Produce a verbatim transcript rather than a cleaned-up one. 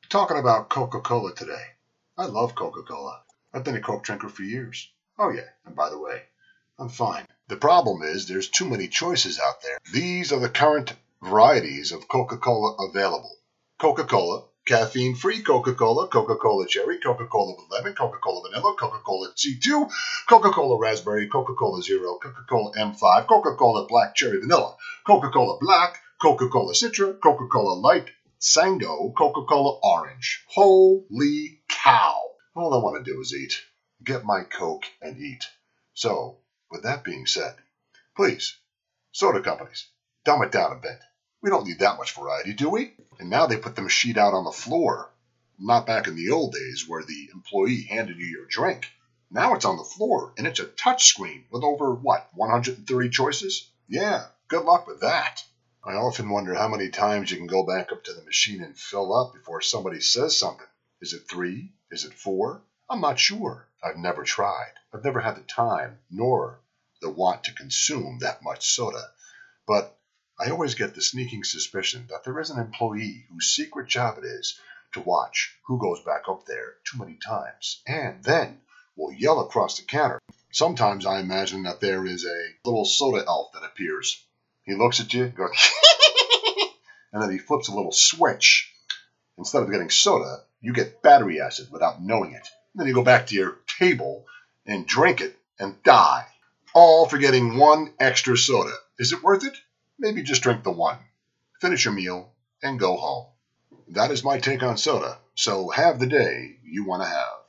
Talking about Coca-Cola today. I love Coca-Cola. I've been a Coke drinker for years. Oh yeah, and by the way, I'm fine. The problem is there's too many choices out there. These are the current varieties of Coca-Cola available. Coca-Cola, caffeine-free Coca-Cola, Coca-Cola cherry, Coca-Cola with lemon, Coca-Cola vanilla, Coca-Cola C two, Coca-Cola raspberry, Coca-Cola zero, Coca-Cola M five, Coca-Cola black cherry vanilla, Coca-Cola black, Coca-Cola citra, Coca-Cola light, Sango, Coca-Cola orange. Holy cow! All I want to do is eat. Get my Coke and eat. So, with that being said, please, soda companies, dumb it down a bit. We don't need that much variety, do we? And now they put the machine out on the floor. Not back in the old days where the employee handed you your drink. Now it's on the floor, and it's a touch screen with over, what, one hundred thirty choices? Yeah, good luck with that. I often wonder how many times you can go back up to the machine and fill up before somebody says something. Is it three? Is it four? I'm not sure. I've never tried. I've never had the time, nor the want to consume that much soda. But I always get the sneaking suspicion that there is an employee whose secret job it is to watch who goes back up there too many times, and then will yell across the counter. Sometimes I imagine that there is a little soda elf that appears. He looks at you, goes, and then he flips a little switch. Instead of getting soda, you get battery acid without knowing it. And then you go back to your table and drink it and die. All for getting one extra soda. Is it worth it? Maybe just drink the one. Finish your meal and go home. That is my take on soda. So have the day you want to have.